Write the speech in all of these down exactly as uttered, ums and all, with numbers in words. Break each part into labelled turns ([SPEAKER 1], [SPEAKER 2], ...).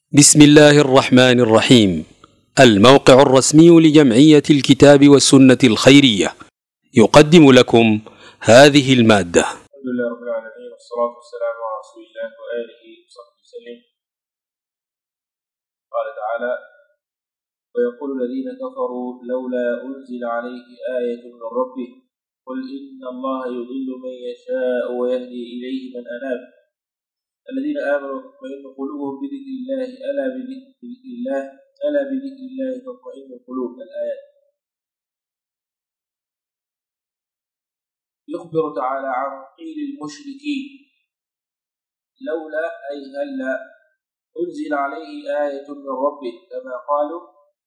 [SPEAKER 1] بسم الله الرحمن الرحيم. الموقع الرسمي لجمعية الكتاب والسنة الخيرية يقدم لكم هذه المادة.
[SPEAKER 2] الحمد لله رب العالمين، والصلاة والسلام على رسول الله وآله وصحبه وسلم. قال تعالى: ويقول الذين كفروا لولا أنزل عليه آية من ربه قل إن الله يضل من يشاء ويهدي إليه من أناب الذين آمنوا تطمئن قلوبهم بذكر الله ألا بذكر الله ألا بذكر الله تطمئن القلوب. الآيات. يخبر تعالى عن قيل المشركين لولا أي هلا أنزل عليه آية من ربه كما قالوا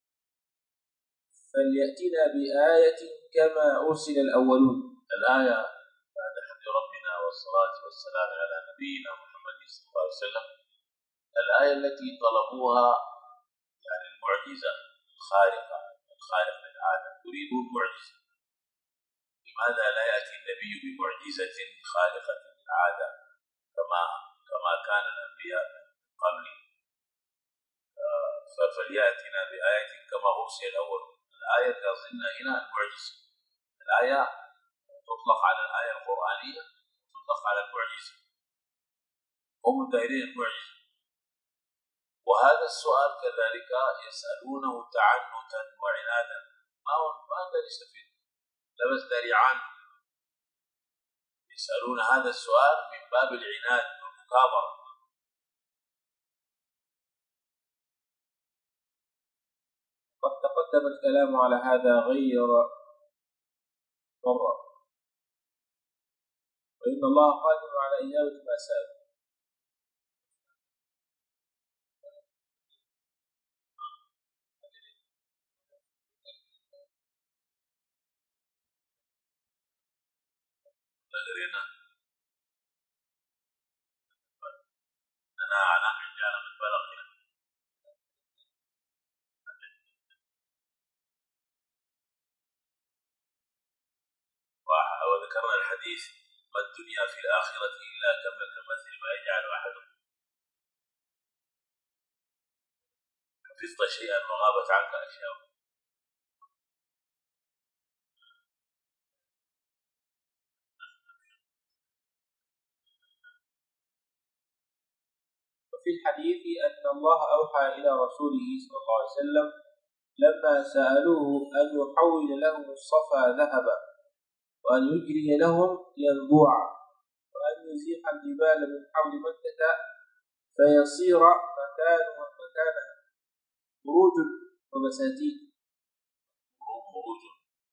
[SPEAKER 2] فليأتنا بآية كما أرسل الأولون.
[SPEAKER 3] الآية بعد حمد ربنا والصلاة والسلام على نبينا محمد صلى الله عليه وسلم، الآية التي طلبوها يعني المعجزة الخارقة الخارق للعادة، يريدون معجزة. لماذا لا يأتي النبي بمعجزة خارقة للعادة كما كما كان الأنبياء من قبله؟ فليأتنا بآية كما أرسل الأول. الآية قصدنا هنا المعجزة. الآية تطلق على الآية القرآنية وتطلق على المعجزة. هم دايرين المعجزة، وهذا السؤال كذلك يسألونه تعنتا وعنادا، ما ما قد يستفيد لا بس داريعان، يسألون هذا السؤال من باب العناد والمكابرة.
[SPEAKER 2] قد تقدم الكلام على هذا غير مرة، وإن الله قادر على إجابة ما سأل.
[SPEAKER 3] أنا أنا رجال من بلغنا، وذكرنا الحديث: ما الدنيا في الآخرة إلا كمثل ما يجعل أحدكم. حفظت شيئا وغابت عنك أشياء.
[SPEAKER 2] وفي الحديث أن الله أوحى إلى رسوله صلى الله عليه وسلم لما سألوه أن يحول لهم الصفا ذهبا وأن يجري لهم ينبوعا وأن يزيح الجبال من حول مكة فيصير مكانها مكانها بروج وبساتين
[SPEAKER 3] مروج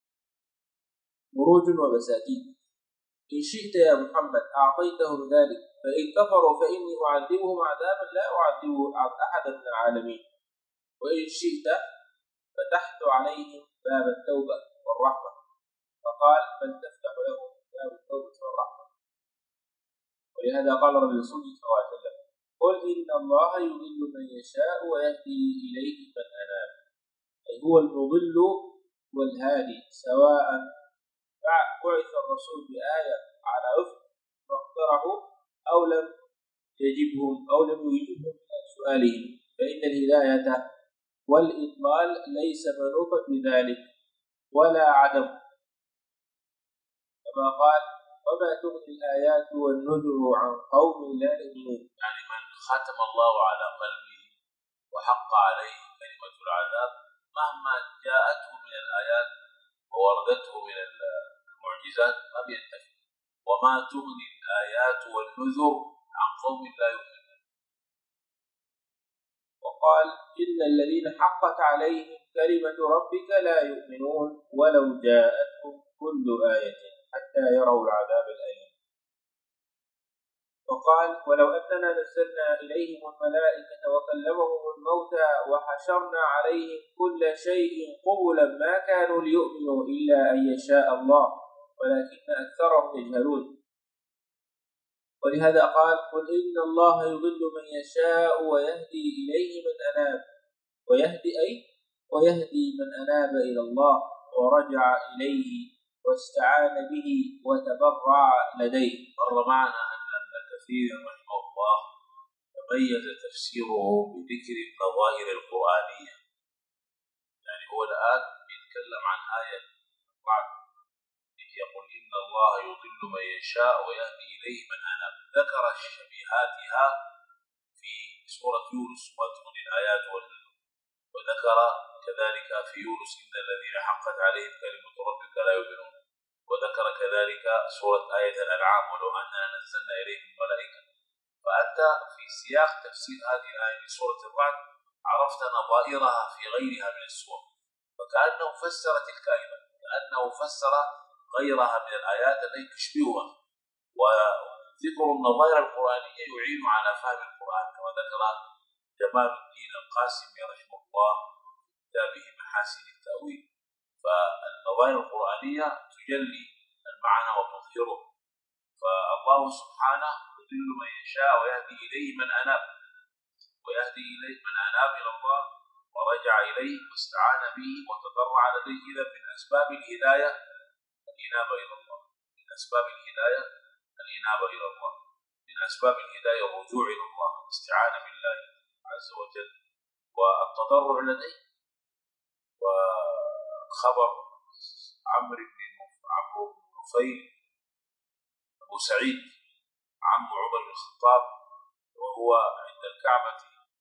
[SPEAKER 2] بروج وبساتين. إن شئت يا محمد أعطيتهم ذلك، فإن كفروا فإني أعذبهم عذابا لا أعذبه أحدا من العالمين، وإن شئت فتحت عليهم باب التوبة والرحمة. فقال: بل تفتح لهم باب التوبة والرحمة. ولهذا قال الرسول صلى الله عليه وسلم: قل إن الله يضل من يشاء ويهدي إليه من أناب. أي هو المضل والهادي، سواء بعث الرسول بآية على وفق ما اقترحوا أو لم يجبهم أو لم يجبهم من سؤالهم، فإن الهداية والإضلال ليس منوطا بذلك ولا عدم، كما قال: وما تغني الآيات والنذر عن قوم لا يؤمنون.
[SPEAKER 3] يعني من ختم الله على قلبه وحق عليه كلمة العذاب مهما جاءته من الآيات ووردته من المعجزات ما بينتفي. وما تغني الآيات والنذر عن قوم لا يؤمنون.
[SPEAKER 2] وقال: إن الذين حقت عليهم كلمة ربك لا يؤمنون ولو جاءتهم كل آية حتى يروا العذاب الأليم. وقال: ولو أننا نزلنا إليهم الملائكة وكلمهم الموتى وحشرنا عليهم كل شيء قبلا ما كانوا ليؤمنوا إلا أن يشاء الله ولكن أكثرهم يجهلون. ولهذا قال: قل إن الله يضل من يشاء ويهدي إليه من أناب. ويهدي أي ويهدي من أناب إلى الله ورجع إليه واستعان به وتبرع لديه.
[SPEAKER 3] مر معنا أن ابن كثير رحمه الله تميز تفسيره بذكر النظائر القرآنية. يعني هو الآن يتكلم عن آية بعد يقول إن الله يضل من يشاء ويهدي إليه من أناب، ذكر شبيهاتها في سورة يونس وتغني الآيات والنذر، وذكر كذلك في يونس إن الذين حقت عليهم كلمة ربك لا يؤمنون، وذكر كذلك سورة آية الأنعام ولو أننا نزلنا إليهم الملائكة. فأنت في سياق تفسير هذه الآية من سورة الرعد عرفت نظائرها في غيرها من السور، فكأنه فسر تلك أيضا، كأنه فسر غيرها من الآيات التي تشبهها. وذكر النظائر القرآنية يعين على فهم القرآن، كما ذكر جمال الدين القاسمي رحمه الله في كتابه محاسن التأويل. فالنظائر القرآنية تجلي المعنى وتظهره. فالله سبحانه يضل من يشاء ويهدي إليه من أناب، ويهدي إليه من أناب إلى الله ورجع إليه واستعان به وتضرع لديه. إذا من أسباب الهداية الإنابة إلى الله، من أسباب الهداية الإنابة إلى الله، من أسباب الهداية الرجوع إلى الله، الاستعانة بالله عز وجل والتضرع لديه. وخبر عمرو بن عمرو بن نفيل أبو سعيد عم عمر بن الخطاب، وهو عند الكعبة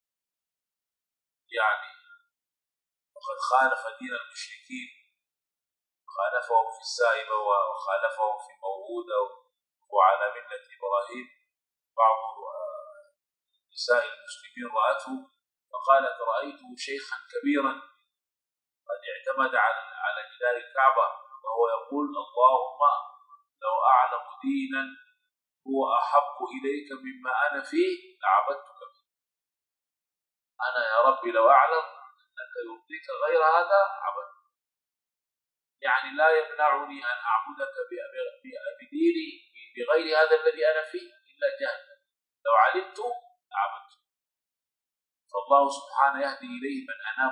[SPEAKER 3] يعني وقد خالف دين المشركين، خالفهم في السائبة وخالفهم في موعودة وعلى ملة إبراهيم. بعض نساء المسلمين رأته فقالت رأيته شيخا كبيرا قد اعتمد على جدار الكعبة وهو يقول اللهم لو أعلم دينا هو أحب إليك مما أنا فيه لعبدتك به. أنا يا ربي لو أعلم أنك يرضيك غير هذا عبدتك. يعني لا يمنعني أن أعبدك بديني بغير هذا الذي أنا فيه إلا جهل، لو علمت عبدت. فالله سبحانه يهدي إليه من أناب،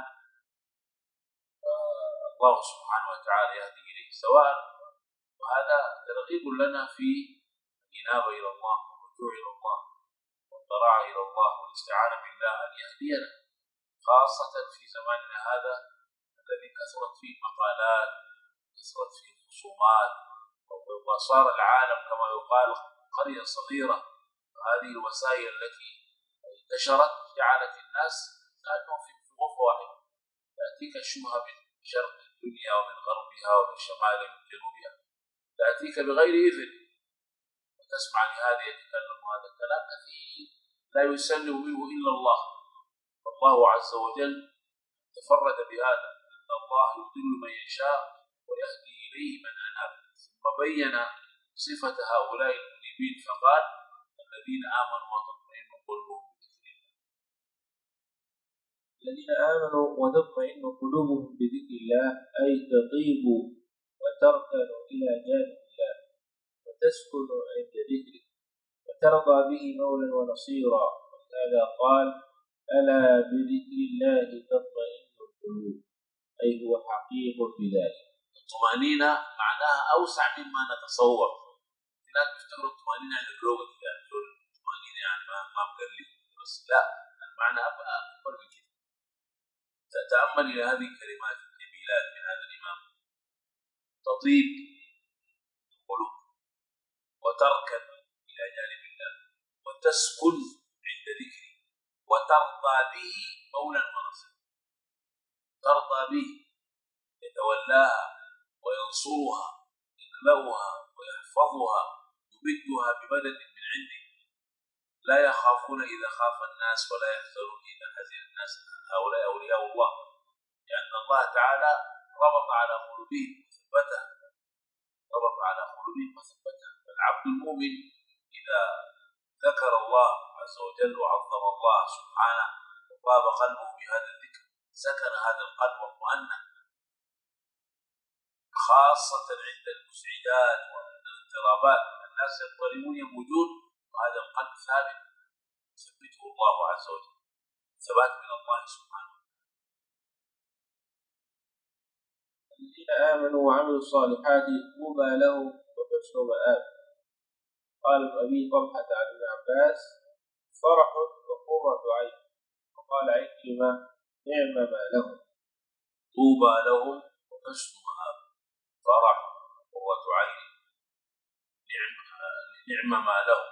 [SPEAKER 3] الله سبحانه وتعالى يهدي إليه سواء. وهذا ترغيب لنا في الإنابة إلى الله والرجوع إلى الله والضراع إلى الله والاستعانة بالله أن يهدينا، خاصة في زماننا هذا الذي كثرت فيه المقالات، كثرت فيه الخصومات، وصار العالم كما يقال قرية صغيرة. وهذه الوسائل التي انتشرت جعلت الناس كأنهم في غرفة واحدة، تأتيك الشبهة من شرق الدنيا ومن غربها ومن شمالها ومن جنوبها، تأتيك بغير إذن وتسمع لهذا يتكلم هذا الكلام كثير لا يسلم منه إلا الله. فالله عز وجل تفرد بهذا، أن الله يضل من يشاء ويهدي إليه من أناب. ثم بين صفة هؤلاء المنيبين فقال الذين آمنوا وتطمئن قلوبهم بذكر الله.
[SPEAKER 2] الذين آمنوا وتطمئن قلوبهم بذكر الله أي تطيب وتركن إلى جانب الله وتسكن عند ذكره وترضى به مولا ونصيرا. وهذا قال ألا بذكر الله تطمئن القلوب، أي هو حقيق بذلك.
[SPEAKER 3] الطمأنينة معناها أوسع مما نتصور. الناس بيفتكروا الطمأنينة يعني الروغة كده، الطمأنينة يعني ما ما مقلب بس، لا، المعنى أكبر من كده. تتأمل إلى هذه الكلمات الجميلات من هذا الإمام: تطيب القلوب وتركن إلى جانب الله وتسكن عند ذكره وترضى به مولا ونصيرا. ترضى به يتولاها وينصرها يكلأها ويحفظها يمدها بمدد من عنده. لا يخافون إذا خاف الناس ولا يحزنون إذا حزن الناس. هؤلاء أولياء الله، لأن الله تعالى ربط على قلوبهم وثبتها، ربط على قلوبهم وثبتها. فالعبد المؤمن إذا ذكر الله عز وجل وعظم الله سبحانه وطاب قلبه بهذا الذكر سكن هذا القلب واطمأن، خاصة عند المسعدات وعند الاضطرابات. الناس يضطربون يموجون وهذا القلب ثابت يثبته الله عز وجل، ثبات من الله سبحانه.
[SPEAKER 2] الذين آمنوا وعملوا الصالحات طوبى لهم وحسن مآب. قال أبي طلحة عن ابن عباس فرح قرة عين. وقال عكرمة نعم ما لهم.
[SPEAKER 3] طوبى لهم وحسن مآب، فرح قرة عين، نعم نعم ما لهم.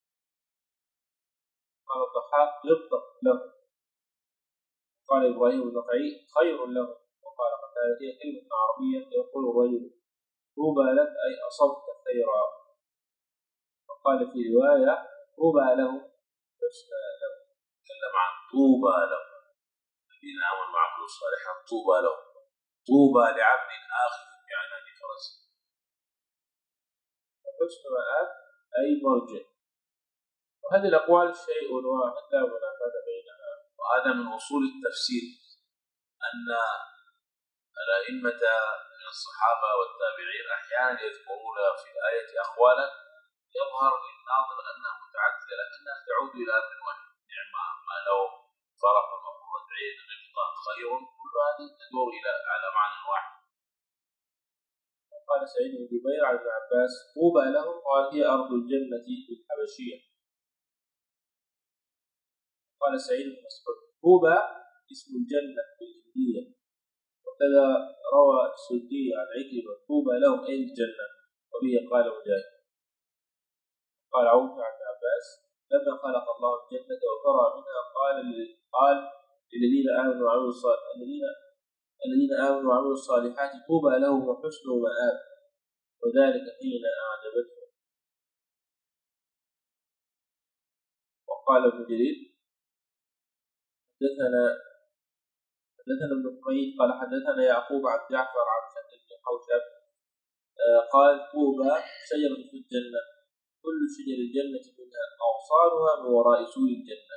[SPEAKER 2] قال الضحاك يبطأ لهم. قال إبراهيم النخعي خير لهم. وقال قتادة هي كلمة عربية يقول الرجل طوبى لك أي أصبت خيرا. وقال في رواية طوبى لهم حسن لهم.
[SPEAKER 3] تكلم عن طوبى لهم الذين آمنوا وعملوا الصالحات، طوبى لهم. طوبى لعبد آخذ بعنان فرسه.
[SPEAKER 2] حسن مآب أي مرجع. وهذه الأقوال شيء واحد لا منافاة بينها.
[SPEAKER 3] وهذا من أصول التفسير، أن الأئمة من الصحابة والتابعين أحيانا يذكرون في الآية أقوالا يظهر للناظر أنها متعددة لكنها تعود إلى أمر واحد، نعم ما لهم، فرح وقرة عين، غبطة، خير، كل هذه تدور إلى على معنى واحد.
[SPEAKER 2] قال سعيد بن جبير عن ابن عباس طوبى لهم، قال هي أرض الجنة الحبشية. قال سعيد بن مسعود طوبى اسم الجنة بالهندية. وكذا روى السدي عن عكرمة طوبى لهم أي الجنة، وبه قال مجاهد. قال عوف عن ابن عباس لما خلق الله الجنة وفرع منها قال قال للذين آمنوا وعملوا الصالحات الذين الذين آمنوا وعملوا الصالحات طوبى لهم وحسن مآب، وذلك حين أعجبتهم. وقال ابن جرير حدثنا حدثنا ابن قيد قال حدثنا يعقوب عن جعفر عن شهر بن حوشب قال طوبى شجرة في الجنة كل شجر الجنة منها أغصانها من وراء سور الجنة.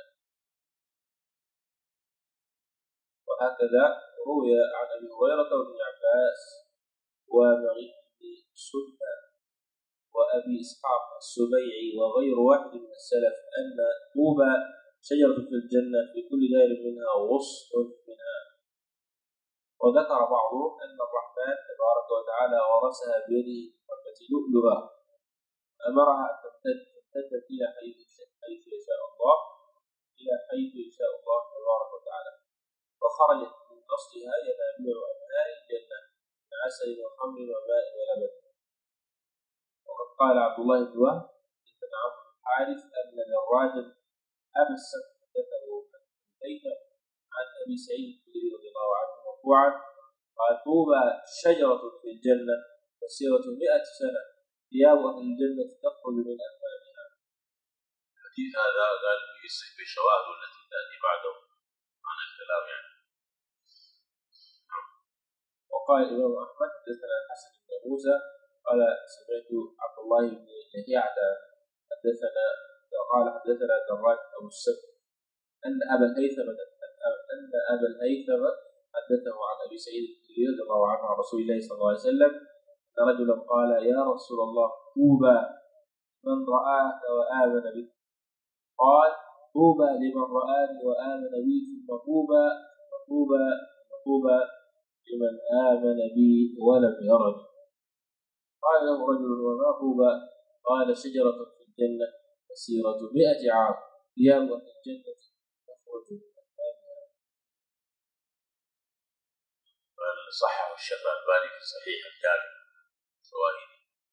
[SPEAKER 2] وهكذا روي عن أبي هريرة وابن عباس ومغيث بن سلمى وأبي إسحاق السبيعي وغير واحد من السلف أن طوبى شجرة في الجنة في كل دار منها غصن منها. وذكر بعضهم أن الرحمن تبارك وتعالى ورثها بيده حبة لؤلؤة أمرها أن تمتد إلى حيث يشاء الله إلى حيث يشاء الله تبارك وتعالى، وخرجت من أصلها ينابيع أنهار الجنة من عسل وخمر وماء ولبن. وقد قال عبد الله بن وهب بن عمرو بن الحارث أن دراجا أبا السبت حدثه عن أبي سعيد الخدري رضي الله عنه مرفوعا قال طوبى شجرة في الجنة مسيرة مئة سنة ثياب أهل الجنة تخرج من أكمامها.
[SPEAKER 3] الحديث هذا قال يصح بالشواهد التي تأتي بعده عن الكلام يعني.
[SPEAKER 2] وقال الإمام أحمد حدثنا الحسن بن موسى قال سمعت عبد الله بن لهيعة حدثنا قال حدثنا دراج أبو السبت أن أبا الهيثم أن أبا الهيثم حدثه عن أبي سعيد الخدري رضي الله عنه عن رسول الله صلى الله عليه وسلم أن رجلا قال يا رسول الله طوبى من رآك وآمن بك. قال طوبى لمن رآني وآمن بي ثم طوبى طوبى طوبى لمن آمن بي ولم يرني. قال له رجل وما طوبى؟ قال شجرة في الجنة مسيرة مئة عام ثياب أهل الجنة تخرج من أكمامها.
[SPEAKER 3] صححه الشيخ الألباني في صحيح الجامع فوائد.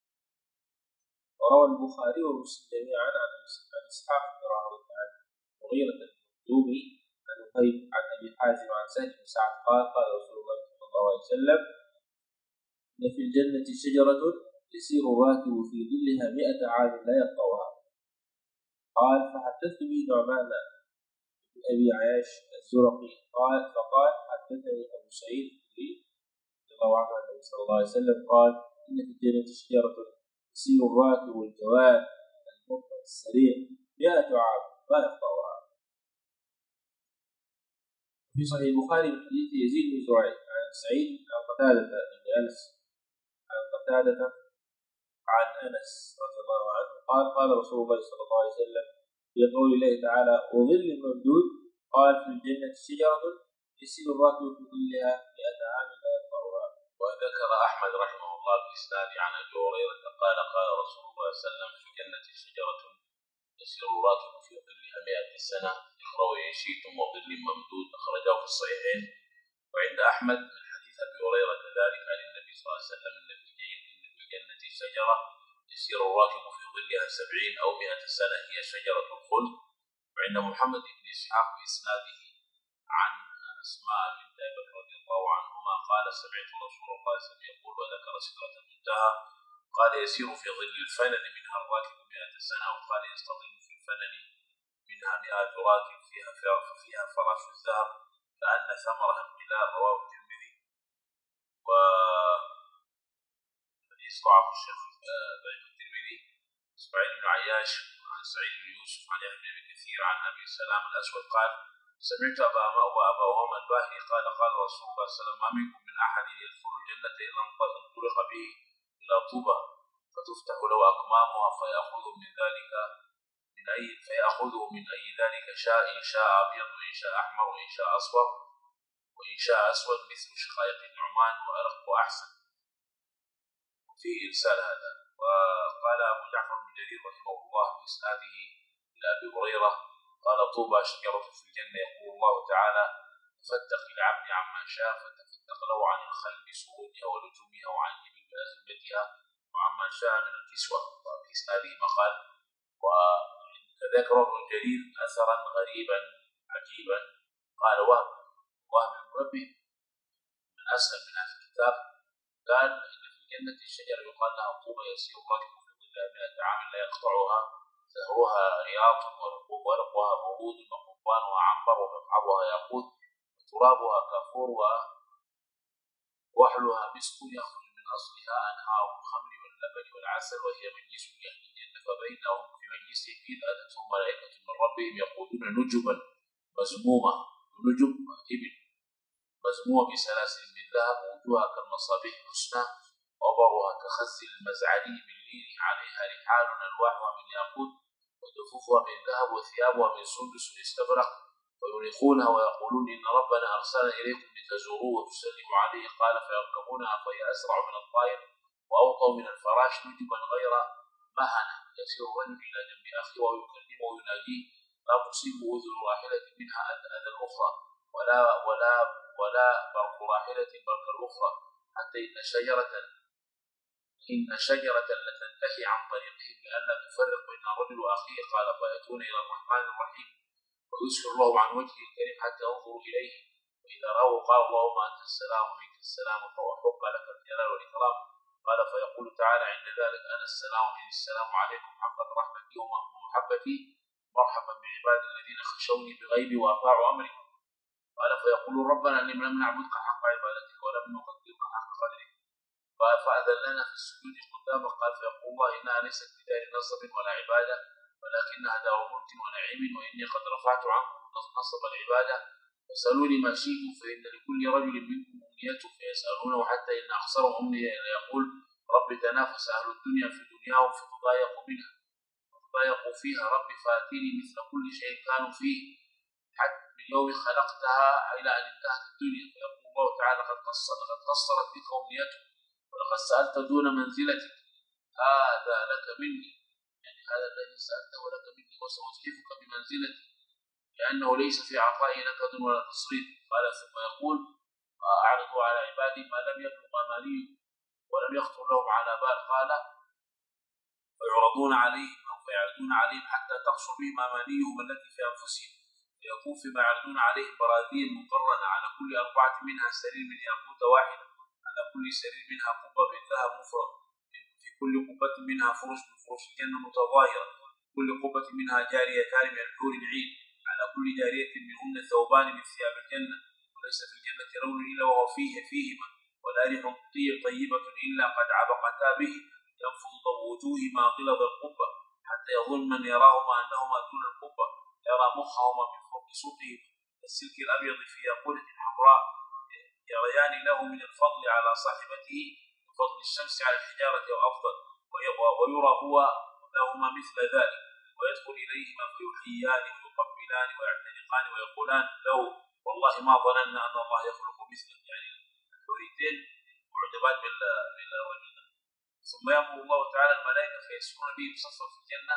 [SPEAKER 2] وروى البخاري ومسلم جميعا عن إسحاق بن راهويه عن مغيرة المخزومي عن وهيب عن أبي حازم عن سهل بن سعد قال قال رسول الله صلى الله عليه وسلم إن في الجنة شجرة يسير الراكب في ظلها مئة عام لا يقطعها. قال فحدثت به نعمان بن أبي عياش الزرقي قال فقال حدثني أبو سعيد رضي الله عنه عن النبي صلى الله عليه وسلم قال إن في الجنة شجرة يسير الراكب والجواد المطلق السريع مئة عام لا يقطعها. في صحيح البخاري من حديث يزيد بن زريع عن سعيد عن قتادة بن أنس عن قتادة عن أنس رضي الله عنه قال قال رسول الله صلى الله عليه وسلم في قول الله تعالى وظل ممدود قال في الجنة شجرة يسير الراكب في ظلها مئة عام لا يقطعها.
[SPEAKER 3] وذكر أحمد رحمه الله بإسناد عن أبي هريرة قال قال رسول الله صلى الله عليه وسلم في الجنة شجرة يسير الراكب في ظلها مئة سنة اقرأوا إن شئتم وظل ممدود أخرجه في الصحيحين. وعند أحمد من حديث أبي هريرة كذلك عن النبي صلى الله عليه وسلم إن في الجنة شجرة يسير الراكب في ظلها سبعين أو مئة سنة هي شجرة الخلد. وعند محمد بن إسحاق بإسناده عن أسماء بنت أبي بكر رضي الله عنهما قال سمعت رسول الله صلى الله عليه وسلم يقول وذكر سدرة المنتهى قال يسير في ظل الفنن منها الراكب مئة سنة وقال يستظل في الفنن منها مئة راكب فيها فيها فراش الذهب كأن ثمرها القلال. رواه الترمذي. وحديث ضعف الشيخ ضعيف الترمذي إسماعيل بن عياش عن سعيد بن يوسف عن يحيى بن كثير عن أبي سلام الأسود قال سمعت أبا وأبا أمامة الباهلي قال قال رسول الله صلى الله عليه وسلم ما منكم من أحد يدخل الجنة إلا انطلق به إلى طوبى فتفتح له أكمامها فيأخذ من ذلك من أي فيأخذه من أي ذلك شاء إن شاء أبيض وإن شاء أحمر وإن شاء أصفر وإن شاء أسود مثل شقائق النعمان وأرق وأحسن. وفيه إرسال هذا. وقال أبو جعفر بن جرير رحمه الله بإسناده إلى أبي هريرة قال طوبى شجرة في الجنة يقول الله تعالى تفتق العبد عما شاء فتفتق له عن الخل بسرودها ولجومها وعن إبل بأزمتها وعما شاء من الكسوة. وفي إسناده مقال. وذكر ابن جرير أثرا غريبا عجيبا قال وهم وهم المنبه من أسلم من أهل الكتاب قال إن في الجنة الشجرة يقال لها طوبى يسير الراكب في ظلها مئة عام لا يقطعها زهرها رياض ورقها برود وقضبانها عنبر ومقعبها ياقوت وترابها كافور ووحلها مسك يخرج من أصلها أنهار الخمر واللبن والعسل وهي مجلس أهل الجنة فبينهم في مجلسهم إذ أتتهم ملائكة من ربهم يقولون نجبا مزمومة نجب إبل مزمومة بسلاسل من ذهب وجوهها كالمصابيح حسنى وبرها كخز المزعلي بالليل عليها رحال ألواحها من ياقوت ودفوفها من ذهب وثيابها من سندس واستبرق ويريقونها ويقولون إن ربنا أرسلنا إليكم لتزوروه وتسلموا عليه قال فيركبونها فهي أسرع من الطائر وأوطى من الفراش نجبا غير مهنة يسير الرجل إلى جنب أخيه ويكلمه ويناديه لا تصيبه أذن راحلة منها أذى الأخرى ولا ولا ولا برق راحلة برق الأخرى حتى إن شجرة إن شجرة لتنتهي عن طريقه بألا تفرق بين الرجل وأخيه قال فيأتون إلى الرحمن الرحيم ويسفر الله عن وجهه الكريم حتى ينظروا إليه وإذا رأوا قال اللهم أنت السلام ومنك السلام فوحق لك الجلال والإكرام قال فيقول تعالى عند ذلك أنا السلام ومن السلام عليكم حقت رحمتي ومحبتي مرحبا بعبادي الذين خشوني بغيبي وأطاعوا أمري قال فيقول ربنا لم لم نعبدك حق عبادتك ولم نقدرك حق قدرك فأذن لنا في السجود قدامك قال فيقول الله إنها ليست بدار نصب ولا عبادة ولكنها دار ملك ونعيم وإني قد رفعت عنكم نصب العبادة فسألوني ما شئتم فإن لكل رجل منكم أمنيته فيسألونه حتى إن أخسرهم أمنية يقول رب تنافس أهل الدنيا في دنياهم فتضايقوا منها فتضايقوا فيها رب فأتيني مثل كل شيء كانوا فيه حتى من يوم خلقتها إلى أن انتهت الدنيا فيقول الله تعالى قد قصرت بك أمنيتهم ولقد سألت دون منزلتك هذا لك مني يعني هذا الذي سألته لك مني وسأزحفك بمنزلتي لأنه ليس في عطائي لك دون ولا تصريف قال ثم يقول أعرضوا على عبادي ما لم يبلغ أمانيهم ولم يخطر لهم على بال قال فيعرضون عليهم أو فيعرضون عليهم حتى تقصر بهم أمانيهم التي في أنفسهم فيكون فيما يعرضون عليهم براذين مقرنة على كل أربعة منها سرير من ياقوت واحدة على كل سرير منها قبة من ذهب مفرد في كل قبة منها فرش من فرش الجنة متظاهرة كل قبة منها جاريتان من الحور العين على كل جارية منهن ثوبان من ثياب الجنة وليس في الجنة لون إلا وهو فيه فيهما ولا ريح طيبة إلا قد عبقتا به ينفض ضوء وجوههما غلظ القبة حتى يظن من يراهما أنهما دون القبة يرى مخهما من فوق سوقهما السلك الأبيض في ياقوتة حمراء يريان له من الفضل على صاحبته وفضل الشمس على الحجارة وأفضل ويرى هو لهما مثل ذلك ويدخل إليهما فيحييان ويقبلان ويعتنقان ويقولان له والله ما ظننا أن الله يخلق مثله يعني الحوريتين معجبات بالرجل ثم يأمر الله تعالى الملائكة فيسرون به بصفة في الجنة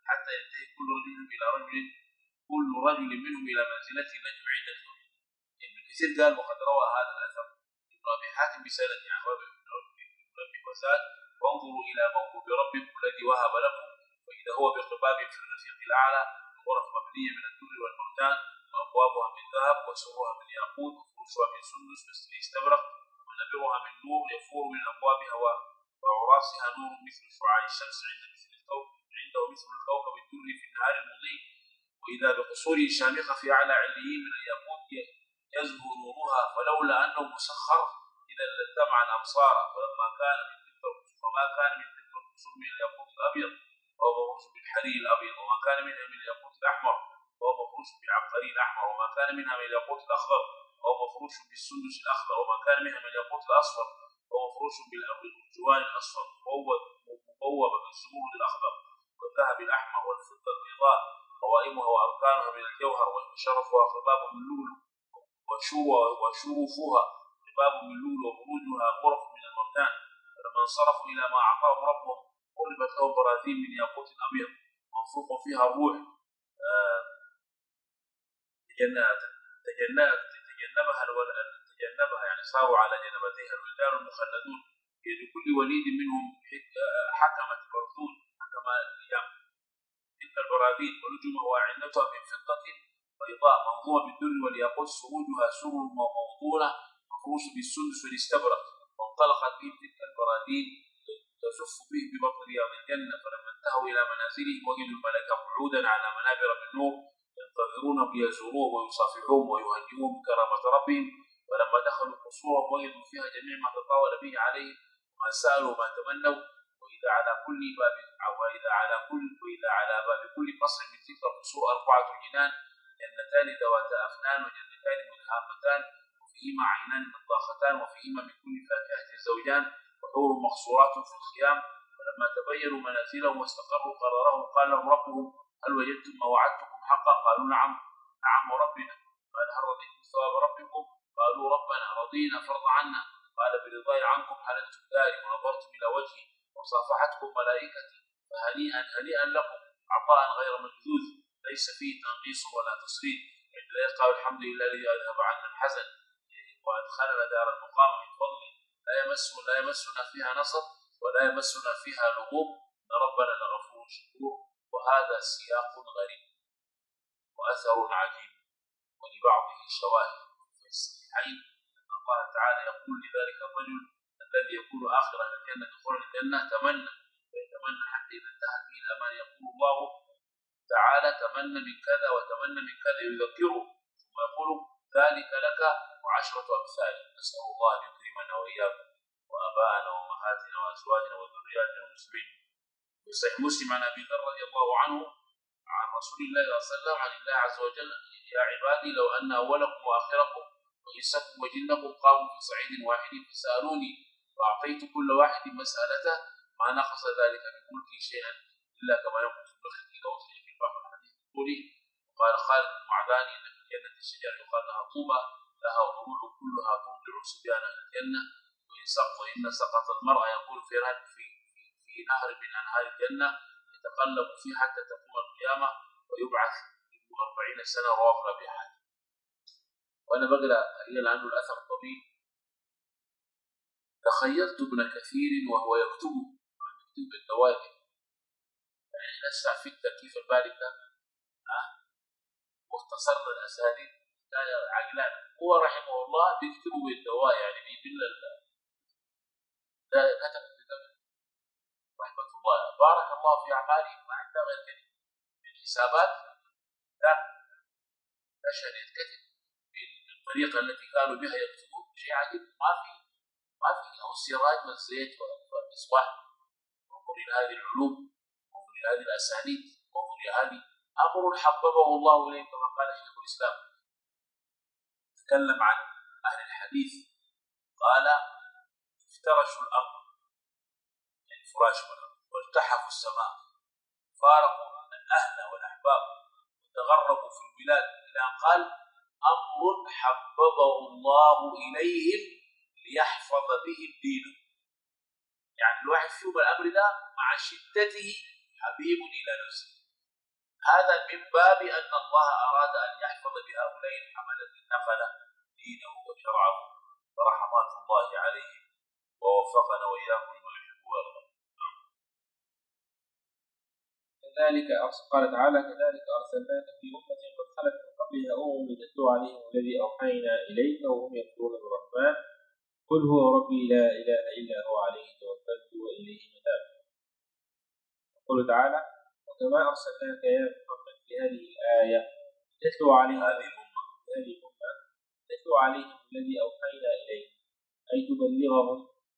[SPEAKER 3] حتى ينتهي كل رجل إلى رجل كل رجل منهم إلى منزلته التي أعدت له. ابن كثير قال وقد روى هذا الأثر ابن أبي حاتم بسند عن ربي بن ربي وزاد وانظروا إلى موهوب ربكم الذي وهب لكم فإذا هو بقباب في الرفيق الأعلى غرف مبنية من الدر والمرجان وأبوابها من ذهب وسرها من ياقوت وفرشها من سندس واستبرق ونبرها من نور يفور من أبوابها وعراسها نور مثل شعاع الشمس عند مثل الكوكب عنده مثل الكوكب الدري في النهار المضيء. وإذا بقصوره شامخة في أعلى عليين من الياقوت يزهو نورها فلولا أنه مسخر إذا لاتبع الأمصار فلما كان من تلك وما كان من تلك القصور من الياقوت الأبيض وهو مفروش بالحرير الأبيض وما كان منها من الياقوت الأحمر وهو مفروش بالعبقري الأحمر وما كان منها من الياقوت الأخضر وهو مفروش بالسندس الأخضر وما كان منها من الياقوت الأصفر وهو مفروش بالجوان الأصفر مبوبة بالزمرد الأخضر والذهب الأحمر والفضة البيضاء قوائمها وأركانها من الجوهر وشرفها خباب من لؤلؤ وشرفها خباب من لؤلؤ وبروجها غرف من المرجان. فلما انصرفوا إلى ما أعطاهم ربهم قربت لهم براثين من ياقوت أبيض منفوخ فيها الروح تجنبها تجنبها يعني صاروا على جنبتيها الولدان المخلدون بيد كل وليد منهم حكمت برثون حكم الأيام تلك البراذين ونجمها وأعنتها من فضة بيضاء منظومة بالدر والياقوت سروجها سرر موضونة مفروش بالسندس والاستبرق وانطلقت بهم تلك البراذين تزف به ببطن رياض الجنة. فلما انتهوا إلى منازلهم وجدوا الملائكة قعودا على منابر من نور ينتظرونهم ليزوروهم ويصافحوهم ويهنئوهم بكرامة ربهم. ولما دخلوا قصورهم وجدوا فيها جميع ما تطاول به عليهم وما سألوا وما تمنوا. وإذا على كل باب وإذا على كل وإذا على باب كل قصر من تلك القصور أربعة جنان جنتان ذواتا أفنان وجنتان مدهامتان وفيهما عينان نضاختان وفيهما من كل فاكهة زوجان وحور مقصورات في الخيام. فلما تبينوا منازلهم واستقروا قرارهم قال لهم ربهم هل وجدتم ما وعدتكم حقا؟ قالوا نعم نعم وربنا. قال هل رضيتم ثواب ربكم؟ قالوا ربنا رضينا فرض عنا. قال برضاي عنكم حللت داري ونظرت إلى وجهي وصافحتكم ملائكتي فهنيئا هنيئا لكم عطاء غير مجذوذ ليس فيه تنقيص ولا تصريف. عند قال الحمد لله الذي أذهب عنا الحزن وأدخلنا دار المقام من فضله لا يمس لا يمسنا فيها نصب ولا يمسنا فيها لغوب إن ربنا لغفور شكور. وهذا سياق غريب وأثر عجيب ولبعضه شواهد في الصحيحين أن الله تعالى يقول لذلك الرجل الذي يكون آخر أهل الجنة دخول الجنة تمنى ويتمنى حتى إذا انتهت به الأمان يقول الله تعالى تمنى من كذا وتمنى من كذا يذكره ثم يقول ذلك لك وعشرة أمثال. نسأل الله أن يكرمنا وإياكم وآباءنا وأمهاتنا وأزواجنا وذرياتنا والمسلمين. في صحيح مسلم عن أبي ذر رضي الله عنه عن رسول الله صلى الله عليه وسلم عن الله عز وجل يا عبادي لو أن أولكم وآخركم وإنسكم وجنكم قاموا في صعيد واحد فسألوني فأعطيت كل واحد مسألته ما نقص ذلك من ملكي شيئا إلا كما ينقص البخت إذا أدخل في البحر. الحديث الطولي. وقال خالد المعداني إن في الجنة الشجر يقال لها طوبى لها ضلوع كلها ترضع صبيان الجنة وإن سقط وإن سقط المرأة يقول في في في نهر من أنهار الجنة يتقلب فيه حتى تقوم القيامة ويبعث أربعين سنة. رواه أبي حاتم. وأنا بقرأ عنه الأثر الطويل. تخيلت ابن كثير وهو يكتب يكتب الدواجن يعني احنا استعفدت كيف البارد ده أه؟ واختصرنا الأساليب عقلان. هو رحمه الله بيكتب بالدواء يعني بيدل ده كتب الكتاب رحمة الله بارك الله في أعمالهم ما عندها غير كده بالحسابات لا نشر يتكتب بالطريقة التي كانوا بها يكتبون شيء عجيب ما في ما في أو السراج والزيت والمصباح. انظر إلى هذه العلوم انظر إلى هذه الأسانيد انظر إلى هذه أمر حببه الله إليه كما قال شيخ الإسلام. تكلم عن أهل الحديث قال افترشوا الأرض يعني فراش والتحفوا السماء فارقوا الأهل والأحباب وتغربوا في البلاد إلى أن قال أمر حببه الله إليهم ليحفظ به الدين. يعني الواحد فيهم الأمر ده مع شدته حبيب إلى نفسه هذا من باب أن الله أراد أن يحفظ بهؤلاء الحملة النقلة دينه وشرعه، فرحمات الله عليهم ووفقنا وإياكم لما يحب ويرضى.
[SPEAKER 2] كذلك قال تعالى: كذلك أرسلناك في أمة قد خلت من قبلها أمم لتتلو عليهم الذي أوحينا إليك وهم يكفرون بالرحمن قل هو ربي لا إله إلا هو عليه توكلت وإليه متاب. يقول تعالى: وكما أرسلناك يا محمد في هذه الآية تتلو عليهم هذه الأمة هذه الأمة تتلو عليهم الذي أوحينا إليك، أي تبلغهم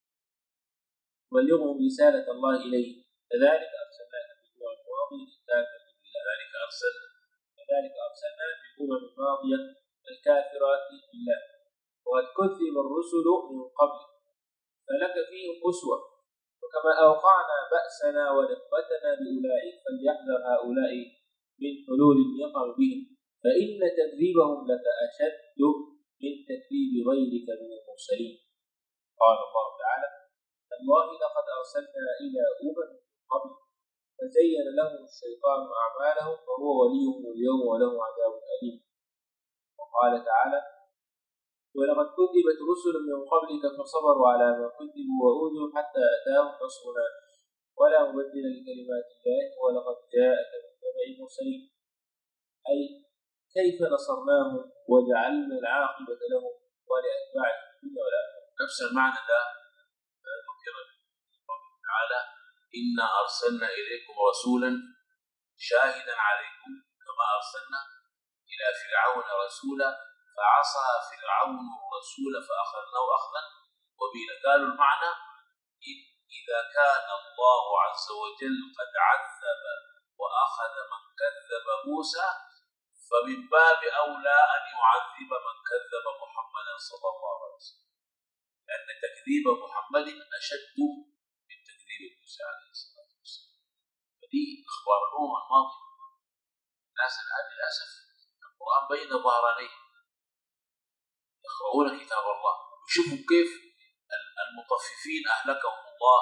[SPEAKER 2] تبلغهم رسالة الله إليه. كذلك أرسلناك في الأمم الماضية الكافرات كذلك أرسلنا كذلك أرسلنا في الأمم الماضية الكافرات بالله، وقد كذب الرسل من قبل فلك فيهم أسوة، وكما أوقعنا بأسنا ونقمتنا بأولئك فليحذر هؤلاء من حلول النقم بهم، فإن تكذيبهم لك أشد من تكذيب غيرك من المرسلين. قال الله تعالى: والله لقد أرسلنا إلى أمم من قبل فزين لهم الشيطان أعمالهم فهو وليهم اليوم ولهم عذاب أليم. وقال تعالى: ولقد كذبت رسل من قبلك فصبروا على ما كذبوا وأوذوا حتى أتاهم نصرنا ولا مبدل لكلمات الله ولقد جاءك من نبأ المرسلين، أي كيف نصرناهم وجعلنا العاقبة لهم ولأتباعهم في الدنيا والآخرة.
[SPEAKER 3] نفس المعنى ده ذكر قوله تعالى: إنا أرسلنا إليكم رسولا شاهدا عليكم كما أرسلنا إلى فرعون رسولا فعصى فرعون الرسول فأخذناه أخذا وبيلا. قالوا المعنى: إذا كان الله عز وجل قد عذب وأخذ من كذب موسى فمن باب أولى أن يعذب من كذب محمدا صلى الله عليه وسلم، لأن تكذيب محمد أشد من تكذيب موسى عليه الصلاة والسلام. فدي أخبار الأمم الماضية. الناس الآن للأسف القرآن بين ظهرانيه يقرؤون كتاب الله ويشوفوا كيف المطففين أهلكهم الله،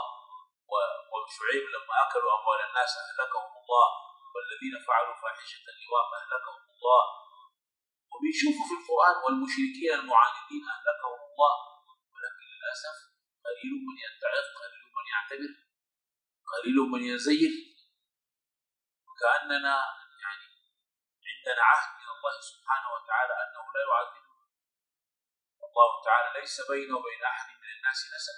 [SPEAKER 3] وشعيب لما أكلوا أموال الناس أهلكهم الله، والذين فعلوا فاحشة اللواط أهلكهم الله، وبيشوفوا في القرآن والمشركين المعاندين أهلكهم الله. ولكن للأسف قليل من يتعظ، قليل من يعتبر، قليل من يزيل، وكأننا يعني عندنا عهد من الله سبحانه وتعالى أنه لا يعذب. الله تعالى ليس بينه وبين أحد من الناس نسب،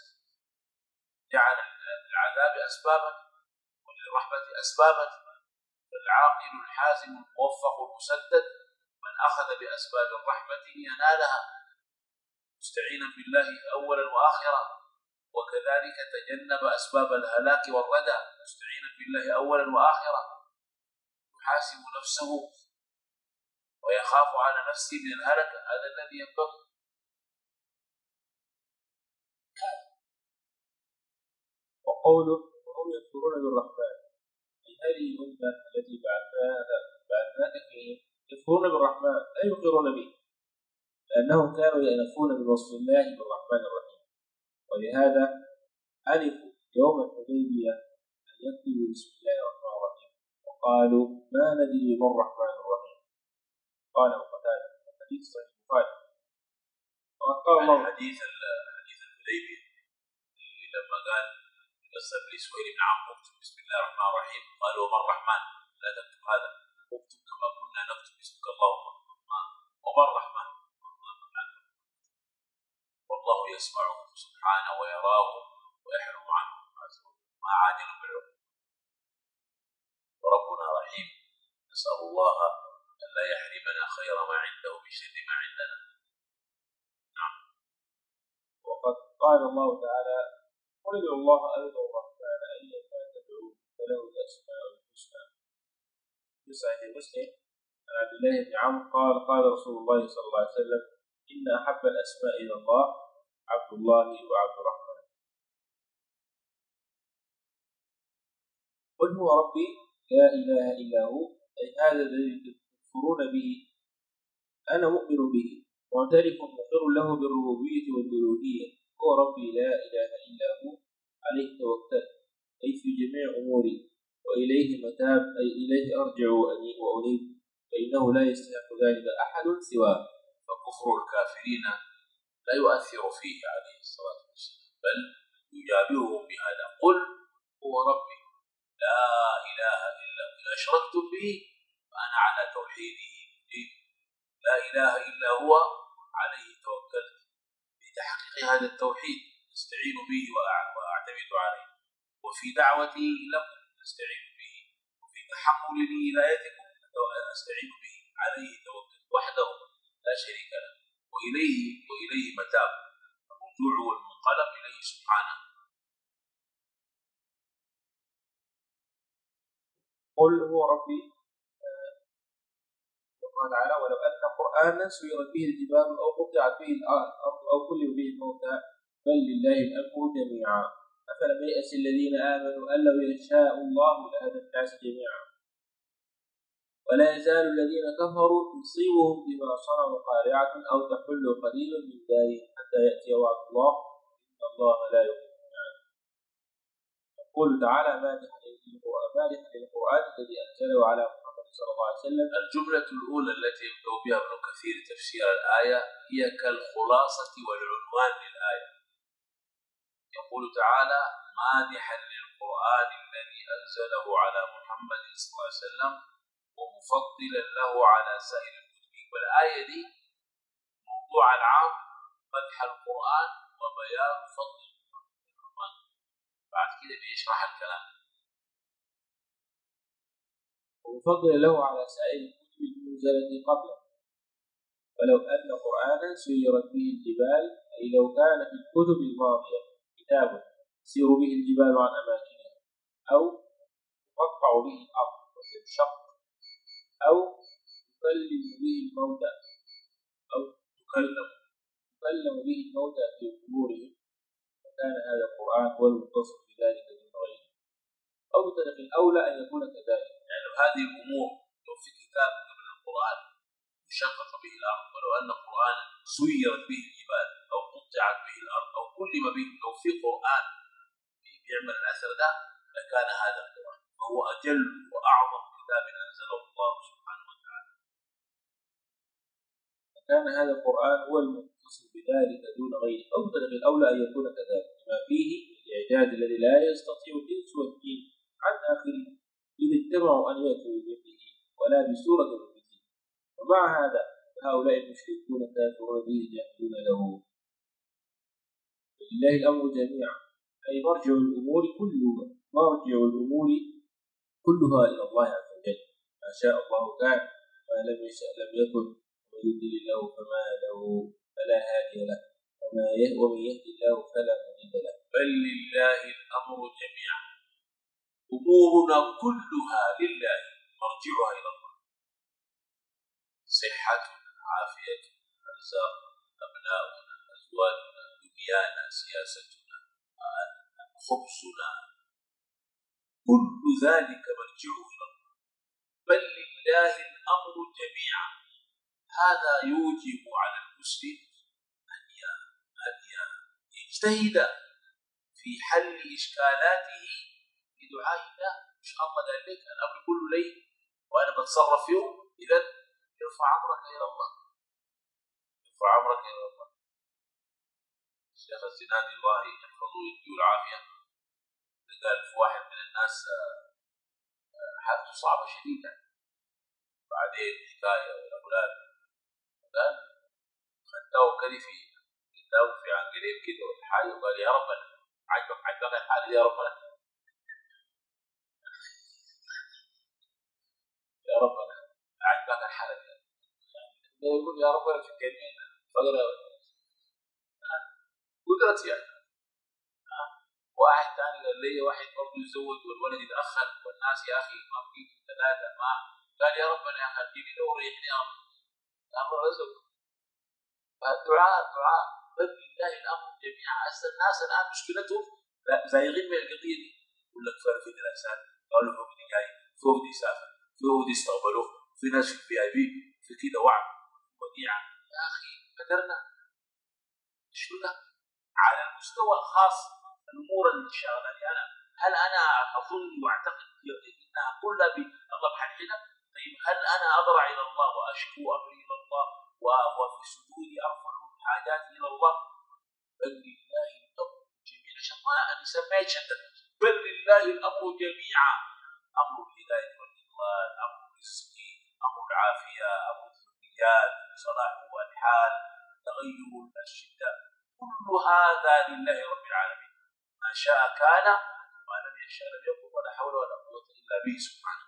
[SPEAKER 3] جعل العذاب أسبابا وللرحمة أسبابا، فالعاقل الحازم الموفق المسدد من أخذ بأسباب الرحمة ينالها مستعينا بالله أولا وآخرا، وكذلك تجنب أسباب الهلاك والردى مستعينا بالله أولا وآخرا، يحاسب نفسه ويخاف على نفسه من الهلك. هذا الذي ينبغي.
[SPEAKER 2] وقوله وهم يكفرون بالرحمن، أي هذه الأمة التي بعثناك فيهم يكفرون بالرحمن لا يقرون به، لأنهم كانوا يأنفون بوصف الله بالرحمن الرحيم، ولهذا ألفوا يوم الحديبية أن يكتبوا بسم الله الرحمن الرحيم وقالوا ما ندري ما الرحمن الرحيم. قال قتادة الحديث صحيح البخاري. وقد قال الله
[SPEAKER 3] حديث حديث الحديبية لما قال قصر لسهيل بن عمرو اكتب بسم الله الرحمن الرحيم، قال وما الرحمن؟ لا تكتب هذا، اكتب كما كنا نكتب باسمك اللهم الرحمن. وما الرحمن؟ والله يسمعه سبحانه ويراه ويحلم عنه ما عاجل بالعقول. وربنا رحيم، نسأل الله أن لا يحرمنا خير ما عنده بشر ما عندنا. نعم.
[SPEAKER 2] وقد قال الله تعالى قل ادعوا الله أو ادعوا الرحمن أيما تدعوا فله الأسماء الحسنى. في صحيح مسلم عن عبد الله بن عمرو قال قال رسول الله صلى الله عليه وسلم إن أحب الأسماء إلى الله عبد الله وعبد الرحمن. قل هو ربي لا إله إلا هو، أي هذا الذي تكفرون به أنا مؤمن به معترف مقر له بالربوبية والألوهية، هو ربي لا إله إلا هو عليه توكلت، أي في جميع أموري وإليه متاب أي إليه أرجع وأنيب وأنيب فإنه لا يستحق ذلك أحد سواه.
[SPEAKER 3] فكفر الكافرين لا يؤثر فيه عليه الصلاة والسلام بل يجابههم بهذا قل هو ربي لا إله إلا هو أشركتم به فأنا على توحيده لا إله إلا هو عليه توكلت. بتحقيق هذا التوحيد أستعين به وأعتمد عليه، وفي دعوتي لكم أستعين به، وفي تحمل لولايتكم أستعين به عليه توكلت وحده لا شريك له، وإليه وإليه متاب الرجوع والمنقلب إليه سبحانه.
[SPEAKER 2] قل هو ربي قال تعالى ولو أن قرآنا سيرت به الجبال أو قطعت به الأرض أو كلم به الموتى بل لله الأمر جميعا أفلم يأس الذين آمنوا أن لو يشاء الله لهدى الناس جميعا ولا يزال الذين كفروا تصيبهم بما صنعوا قارعة أو تحل قريبا من دارهم حتى يأتي وعد الله إن الله لا يخلف الميعاد. يقول تعالى مادحا للقرآن الذي أنزله على محمد صلى الله عليه وسلم.
[SPEAKER 3] الجملة الأولى التي يبدأ بها ابن كثير تفسير الآية هي كالخلاصة والعنوان للآية. يقول تعالى مادحا للقرآن الذي أنزله على محمد صلى الله عليه وسلم ومفضلا له على سائر الكتب. والآية دي موضوع العام مدح القرآن وبيان فضل القرآن. بعد كده بيشرح الكلام
[SPEAKER 2] ومفضلا له على سائر الكتب المنزلة قبله. ولو أن قرآنا سيرت به الجبال أي لو كان في الكتب الماضية كتاب تسير به الجبال عن أماكنها أو تقطع به الأرض وتنشق أو تكلم به الموتى أو تكلم تكلم به الموتى في قبورهم فكان هذا القرآن هو المتصف بذلك دون غيره. أو بطريق الأولى أن يكون كذلك،
[SPEAKER 3] يعني هذه الأمور لو في كتاب قبل القرآن انشقت به الأرض، ولو أن القرآن سيرت به الجبال أو قطعت به الأرض أو كلم به، لو في قرآن يعمل الأثر ده لكان هذا القرآن وهو أجل وأعظم كتاب أنزله الله سبحانه وتعالى.
[SPEAKER 2] فكان هذا القرآن هو المتصف بذلك دون غيره. أو بطريق الأولى أن يكون كذلك بما فيه الإعجاز الذي لا يستطيع الإنس والجن عن آخره إذا اجتمعوا أن يأتوا بمثله ولا بسورة مثله. ومع هذا فهؤلاء المشركون الكافرون به جاهلون له. ولله الأمر جميعا أي مرجع الأمور كلها مرجع الأمور كلها إلى الله عز وجل. ما شاء الله كان ما لم يشأ لم يكن ومن يضلل الله فما له فلا هادي له ومن يهدي الله فلا مضل له.
[SPEAKER 3] بل لله الأمر جميعا أمورنا كلها لله مرجعها إلى الله. صحتنا عافيتنا أرزاقنا أبناؤنا أزواجنا دنيانا سياستنا خبزنا كل ذلك مرجعه إلى الله. بل لله الأمر جميعا. هذا يوجب على المسلم أن يجتهد في حل إشكالاته بدعاء الله. إن شاء الله قال لك الأمر كله لي وأنا بتصرف فيه، إذا ارفع أمرك إلى الله، ارفع أمرك إلى الله. الشيخ الزنادي الله يحفظه ويديه العافية قال في واحد من الناس حالته صعبة شديدة، بعدين حكاية والأولاد قال خدته كرفي قدام في عن قريب كده ولا حاجة وقال يا ربنا عجبك عجبك الحالة يا ربنا يا ربنا عجبك الحالة دي، يعني يقول يا ربنا في الكريمين فقرة قدرتي يعني. واحد ثاني قال لي واحد برضه يزوج والولد يتأخر والناس يا أخي ما بقيت ثلاثة ما قال يا ربنا يا أخي اديني لو ريحني أمر أمر رزق. فالدعاء الدعاء بل لله الأمر جميعا. هسه الناس الآن مشكلتهم زايغين من القضية دي، يقول لك فرق في دراسات قالوا فوق دي جاي فوق دي سافر فوق دي استقبلوه في ناس في البي اي بي في كده وعد وديعة. يا أخي فكرنا شو ده على المستوى الخاص الأمور اللي شغلاني أنا هل أنا أظن وأعتقد أنها كلها بالله بحلحلة؟ طيب هل أنا أضرع إلى الله وأشكو أمري إلى الله وفي سجودي أرفع حاجاتي إلى الله؟ بل لله الأمر جميعا، عشان ما أنا سميت شتى، بل لله الأمر جميعا، أمر الهداية والإضلال، أمر الرزق، أمر العافية، أمر الذريات، صلاح والحال، تغير الشدة، كل هذا لله رب العالمين، ما شاء كان وما لم يشاء لم يكن، ولا حول ولا قوة إلا به سبحانه.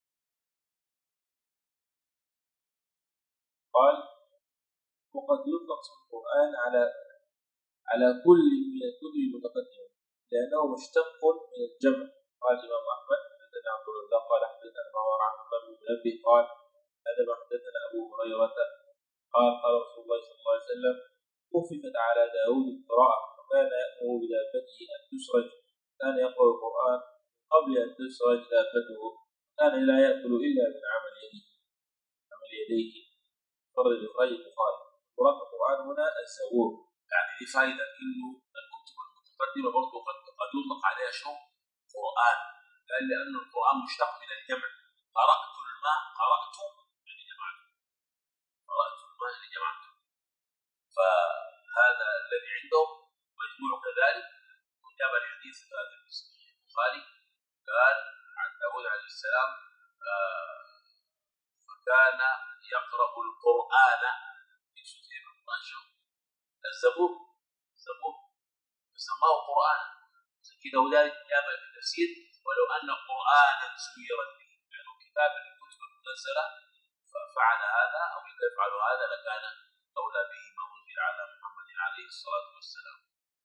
[SPEAKER 2] قال: وقد يطلق اسم القرآن على على كل من الكتب المتقدمة لأنه مشتق من الجمع. قال الإمام أحمد: حدثنا عبد الرزاق قال حدثنا معمر عن عمرو بن منبه قال هذا ما حدثنا أبو هريرة قال قال رسول الله صلى الله عليه وسلم: خففت على داود القراءة وكان يأمر بدابته أن تسرج، كان يقرأ القرآن قبل أن تسرج دابته، كان لا يأكل إلا من عمل يديه عمل يديه فرد الإخراج البخاري. قراءة القرآن هنا الزبور، يعني دي فائدة إنه الكتب المتقدمة برضه قد قد يطلق عليها شو؟ قرآن، قال لأن القرآن مشتق من الجمع، قرأت الماء، قرأت يعني جمعت، قرأت الماء يعني جمعت، فهذا الذي عندهم مجموع كذلك. وجاب الحديث هذا في صحيح البخاري قال عن داود عليه السلام: آه فكان يقرأ القرآن في سورة القرآن شو؟ الزبور، الزبور فسماه قرآن. كده وذلك جاب في التفسير: ولو أن قرآنا سيرت به، يعني كتاب من الكتب المنزلة ففعل هذا أو يفعل هذا لكان أولى به ما أنزل على محمد عليه الصلاة والسلام.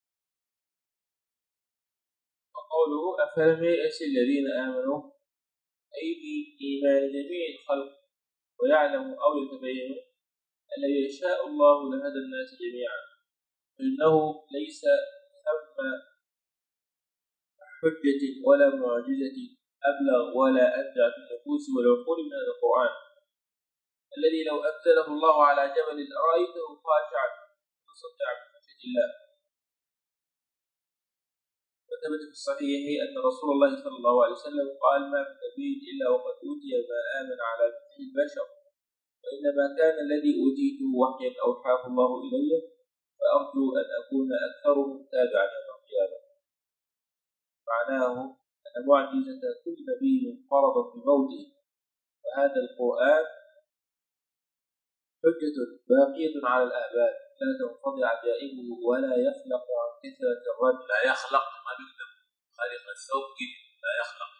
[SPEAKER 2] وقوله: أفلم ييأس الذين آمنوا، أي بإيمان جميع الخلق ويعلموا أو يتبينوا أن يشاء الله لهدى الناس جميعا، فإنه ليس ثم حجة ولا معجزة أبلغ ولا أبدع في النفوس والعقول من هذا القرآن الذي لو أنزله الله على جبل رأيته خاشعا متصدعا من خشية الله. وثبت في الصحيح أن رسول الله صلى الله عليه وسلم قال: ما من نبي إلا وقد أوتي ما آمن على مثل البشر، وإنما كان الذي أوتيته وحيا أوحاه الله إلي، فأرجو أن أكون أكثرهم تابعا يوم القيامة. معناه أن معجزة كل نبي انقرضت بموته، وهذا القرآن حجة باقية على الآباد لا تنقضي عجائبه ولا يخلق عن كثرة الرد.
[SPEAKER 3] لا يخلق ما بيقدم خالق الثوب لا يخلق،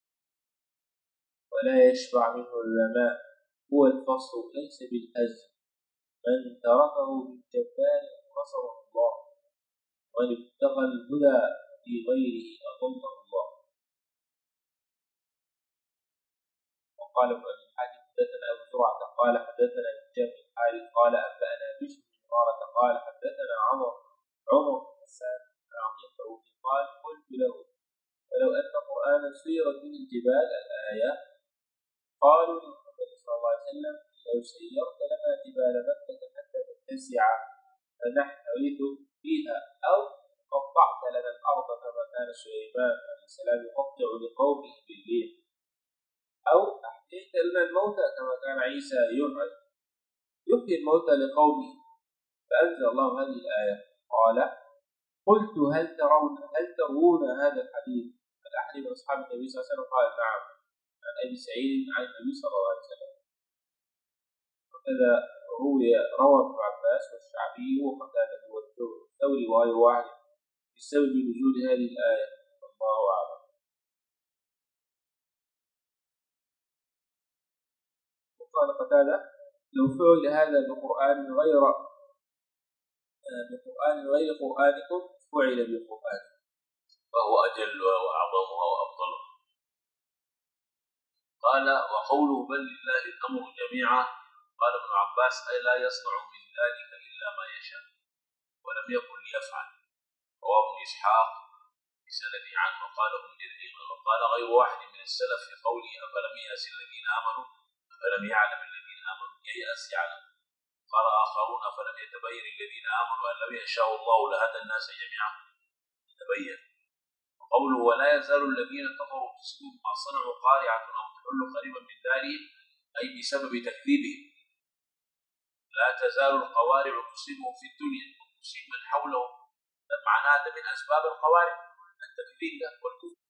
[SPEAKER 2] ولا يشبع منه العلماء، هو الفصل ليس بالهزل، من تركه بالجبال قصره الله، ومن ابتغى الهدى في غيره أضله الله. وقال ابن أبي حاتم: حدثنا أبو زرعة قال حدثنا هشام بن الحارث قال أنبأنا بشر بن عمارة قال حدثنا عمر عمر بن حسان عن عقيل الطوفي قال: قلت له: ولو أن قرآنا سيرت به الجبال الآية. قالوا لمحمد صلى الله عليه وسلم: لو سيرت لنا جبال مكة حتى تتسع فنحترث فيها، أو قطعت لنا الأرض كما كان سليمان عليه السلام يقطع لقومه بالليل، أو أحييت لنا الموتى كما كان عيسى يحيي الموتى لقومه. فأنزل الله هذه الآية. قال: قلت: هل ترون هل ترون هذا الحديث عن أحد من أصحاب النبي صلى الله عليه وسلم؟ قال: نعم، عن أبي سعيد عن النبي صلى الله عليه وسلم. وكذا روي روى ابن عباس والشعبي وقتادة والثوري وغير واحد بسبب نزول هذه الآية، والله أعلم. وقال قتادة: لو فعل هذا بقرآن غير بقرآن غير قرآنكم فعل بقرآن،
[SPEAKER 3] وهو أجل وأعظم وأفضل. قال: وقوله بل لله الأمر جميعا، قال ابن عباس: أي لا يصنع من ذلك إلا ما يشاء ولم يكن ليفعل. رواه ابن إسحاق بسند عنه. وقال ابن جرير وقال غير واحد من السلف في قوله: أفلم يأس الذين آمنوا أفلم يعلم الذين آمنوا ييأس يعلم. قال آخرون: أفلم يتبين الذين آمنوا أن لم يشاء الله لهدى الناس جميعا، يتبين. وقوله ولا يزال الذين كفروا تصيبهم ما صنعوا قارعة أو تحل قريبا من دارهم أي بسبب تكذيبهم. لا تزال القوارع تصيبهم في الدنيا وتصيب من حولهم. معناه من أسباب القوارع التكذيب والكفر.